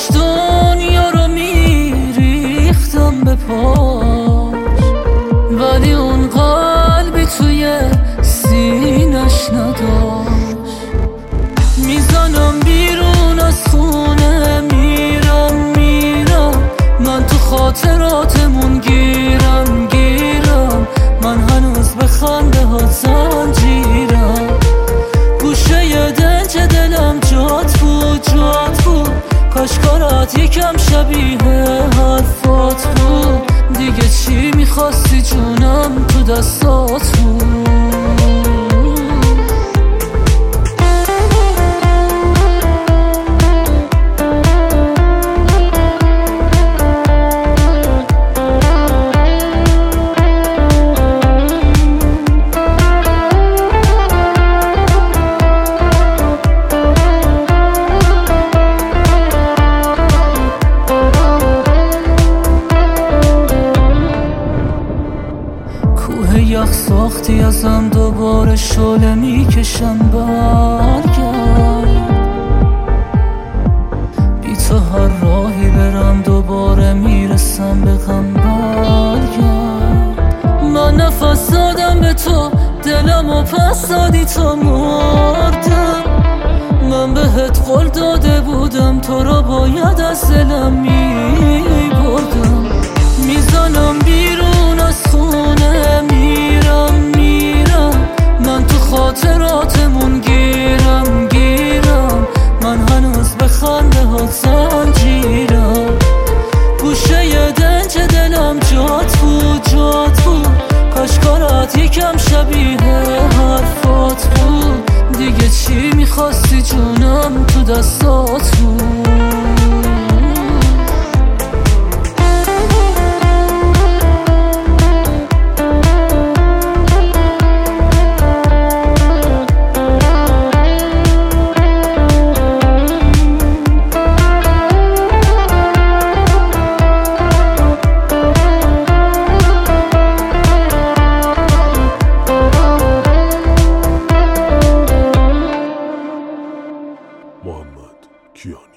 کاش دنیا رو میریختم به پاش، ولی اون قلبی توی سینش نداشت. میزنم بیرون از خونه، میرم من تو خاطراتمون گیرم من هنوز به خنده ها زنجیرم. گوشه دنج دلم جات بود کاش کارات یکم شبیه حرفات بود. دیگه چی میخواستی جونم تو دستات بود. یخ ساختی ازم دوباره شعله میکشم برگرد. بی تو هر راهی برم دوباره میرسم به غم برگرد. من نفس دادم به تو دلم و پس دادی تو مردم. من بهت قول داده بودم تو را باید از دلم میبردم. میزنم بیرون از خونه، میرم من تو خاطراتمون گیرم من هنوز به خنده ها زنجیرم. گوشه دنج دلم جات بود کاش کارات یکم شبیه حرفات بود. دیگه چی میخواستی جونم تو دستات بود. محمد کیانی.